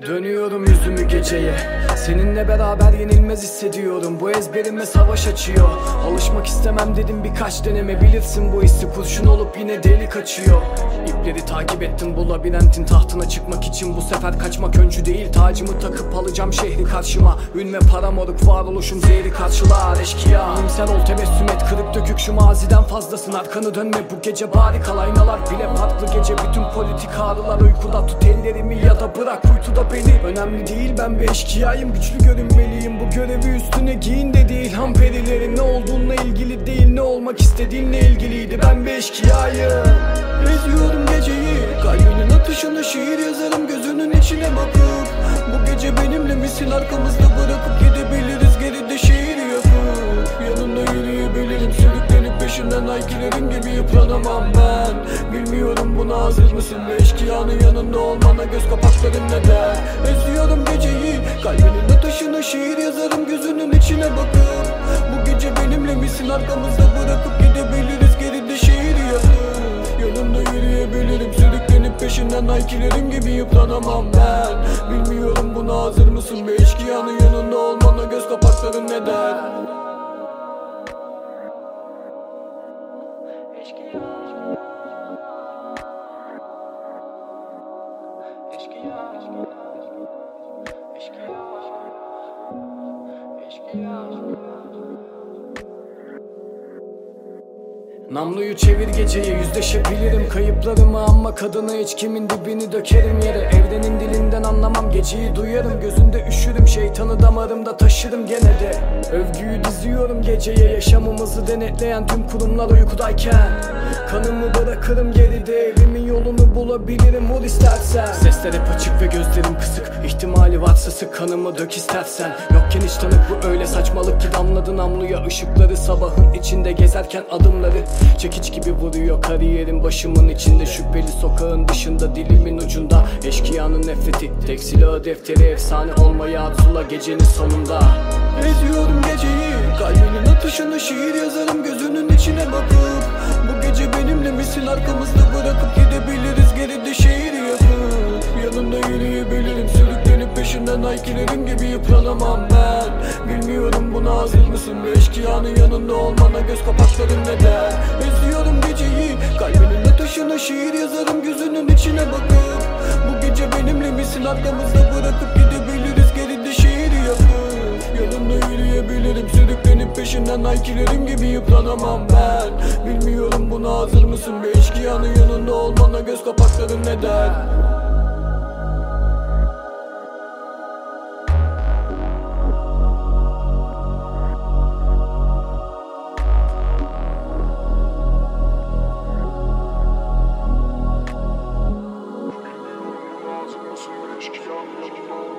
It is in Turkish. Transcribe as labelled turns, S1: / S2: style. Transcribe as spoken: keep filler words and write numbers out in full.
S1: Dönüyorum yüzümü geceye, seninle beraber yenilmez hissediyorum. Bu ezberime savaş açıyor. Alışmak istemem dedim birkaç deneme. Bilirsin bu hissi, kurşun olup yine delik açıyor. İpleri takip ettim bu labirentin tahtına çıkmak için. Bu sefer kaçmak öncü değil, tacımı takıp alacağım şehri karşıma. Ün ve para moruk, varoluşum zehri karşılar eşkıya. İyimser ol, tebessüm et, kırık dökük şu maziden fazlasın. Arkanı dönme, bu gece bari kal, aynalar bile farklı gece. Bütün politik ağrılar uykuda, tut ellerimi ya da bırak uykuda beni. Önemli değil, ben bir eşkıyayım, güçlü görünmeliyim. Bu görevi üstüne giyin dedi ilham perileri. Ne olduğunla ilgili değil, ne olmak istediğinle ilgiliydi. Ben bir eşkıyayım. Eziyorum geceyi, kalbinin atışını şiir yazarım gözünün içine bakıp. Bu gece benimle misin, arkamızda bırakıp gidebiliriz geride şehir yakıp. Yanında yürüyebilirim, sürüklenip peşinden aykilerin gibi yıpranamam ben. Bilmiyorum buna hazır mısın ve eşkıyanın yanında olmana göz kapakların neden? Eziyorum geceyi, kalbinin atışını şiir yazarım gözünün içine bakıp. Bu gece benimle misin, arkamızda bırakıp gidebiliriz geride şehir yakıp. Yanında yürüyebilirim, sürüklenip peşinden aykilerin gibi yıpranamam ben. Bilmiyorum buna hazır mısın ve eşkıyanın yanında olmana göz kapakların neden? Eşkıya, eşkıya, eşkıya, eşkıya. Namluyu çevir geceye, yüzleşebilirim kayıplarımı ama kadına hiç kimin dibini dökerim yere. Evrenin dilinden anlamam, geceyi duyarım, gözünde üşürüm, şeytanı damarımda taşırım gene de. Övgüyü diziyorum geceye, yaşamımızı denetleyen tüm kurumlar uykudayken. Kanımı bırakırım geride, evimin yolunu bulabilirim vur istersen. Sesler hep açık ve gözlerim kısık, ihtimali varsa sık kanımı dök istersen. Yokken hiç tanık bu öyle saçmalık ki damladı namluya ışıkları. Sabahın içinde gezerken adımları çekiç gibi vuruyor kariyerin başımın içinde. Şüpheli sokağın dışında, dilimin ucunda eşkıyanın nefreti. Tek silahı defteri, efsane olmayı arzula gecenin sonunda. Eziyorum geceyi, kalbinin atışını şiir yazarım gözünün içine bakıp. Bu gece benimle misin, arkamızda bırakıp gidebiliriz geride şehir yakıp. Yanında yürüyebilirim, sürüklenip peşinden aykilerin gibi yıpranamam ben. Bilmiyorum buna hazır mısın ve eşkıyanın yanında olmana göz kapakların neden? Eziyorum geceyi, kalbinin atışını şiir yazarım gözünün içine bakıp. Bu gece benimle misin, arkamızda bırakıp gidebiliriz geride şehir yakıp. Yanında yürüyebilirim, sürüklenip peşinden aykilerin gibi yıpranamam ben. Bilmiyorum buna hazır mısın ve eşkıyanın yanında olmana göz kapakların neden?
S2: Eşkıyanın yanında